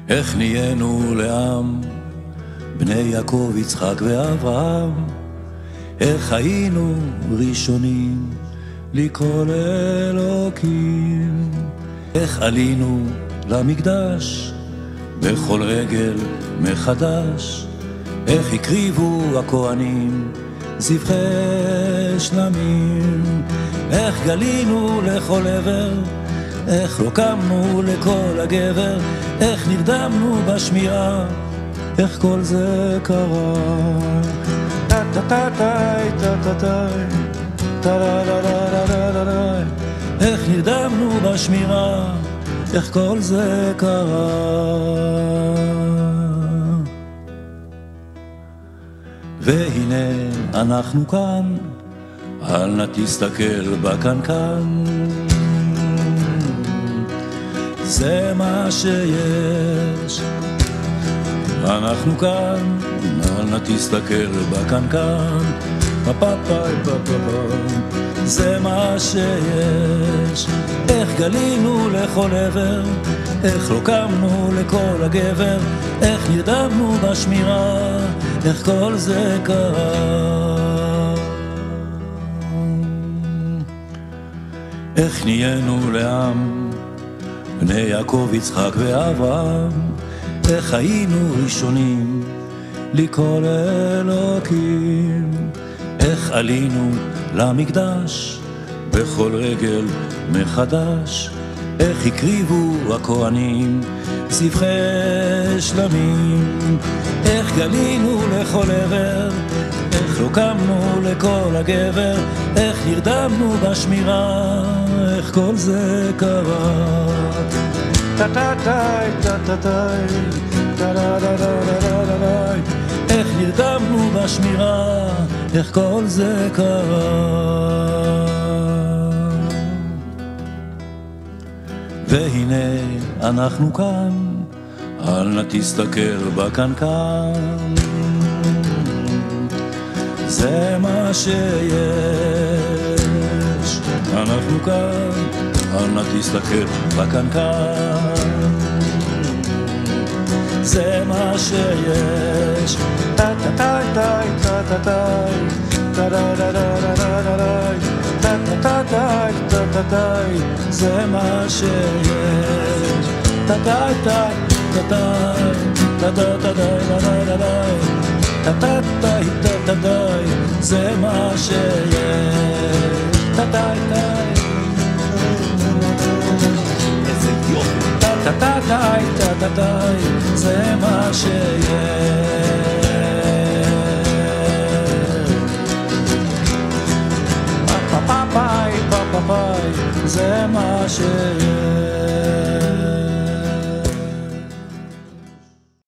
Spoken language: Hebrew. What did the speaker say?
איך נהיינו לעם, בני יעקב, יצחק ואברהם, איך היינו ראשונים לקרוא לאלוקים, איך עלינו למקדש בכל רגל מחדש, איך הקריבו הכהנים זבחי שלמים, איך גלינו לכל עבר, איך לא קמנו לכל הגבר, איך נרדמנו בשמירה, איך כל זה קרה. איך נרדמנו בשמירה, איך כל זה קרה. והנה אנחנו כאן, אל נא תסתכל בקנקן, זה מה שיש. אנחנו כאן, אל נא תסתכל בקנקן, זה מה שיש. איך גלינו לכל עבר, איך לא קמנו לכל הגבר, איך נרדמנו בשמירה, איך כל זה קרה. איך נהיינו לעם, בני יעקב, יצחק ואברהם, איך היינו ראשונים לקרוא לאלוקים, איך עלינו למקדש בכל רגל מחדש, איך הקריבו הכהנים זבחי שלמים, איך גלינו לכל עבר, איך לא קמנו לכל הגבר, איך נרדמנו בשמירה, איך כל זה קרה. איך נרדמנו בשמירה, איך כל זה קרה. והנה אנחנו כאן, אל נא תסתכל בקנקן, זה מה שיש. אנחנו כאן, אל נא תסתכל בקנקן, זה מה שיש. זה מה שיש. זה מה שיש. איזה יופי. זה מה שיש. זה מה שיש.